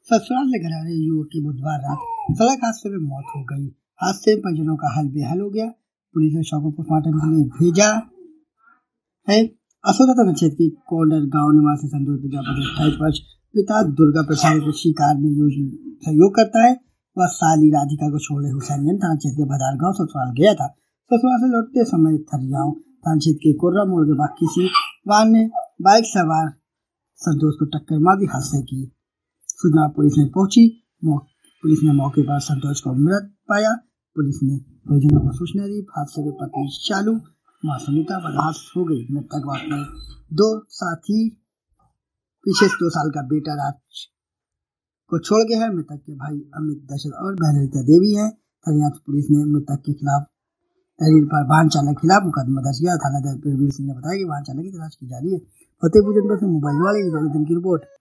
ससुराल से घर आ रहे युवक की बुधवार रात सड़क हादसे में मौत हो गई। हादसे में परिजनों का हाल बेहाल हो गया। पुलिस ने शव को पोस्टमार्टम के लिए भेजा है। असोदा थाना क्षेत्र के कोंडर गांव निवासी संतोष प्रजापति 28 वर्ष पिता दुर्गा प्रसाद कृषि कार्य में सहयोग करता है। वह साली राधिका को छोड़ने हुसैनगंज थाना क्षेत्र के भदार गांव ससुराल गया था। ससुराल से लौटते समय थरियाव थाना क्षेत्र के कोर्रा मोड़ के पास किसी वाहन ने बाइक सवार संतोष को टक्कर मार दी। हादसे की सूचना पुलिस में पहुंची। पुलिस ने मौके पर संतोष को मृत पाया। पुलिस ने परिजनों को सूचना दी। हादसे में पत्नी चालू मां सुनीता बर्खास्त हो गई। मृतक अपने दो साथी पीछे 2 साल का बेटा राज को छोड़ गया है। मृतक के भाई अमित दशरथ और बहन ललिता देवी है। हरियाणा पुलिस ने मृतक के खिलाफ तहरीर पर वाहन चालक के खिलाफ मुकदमा दर्ज किया। थाना प्रवीर सिंह ने बताया कि वाहन चालक की तलाश की जा रही है। फतेहपुर जनपद से मोबाइल वाले की रिपोर्ट।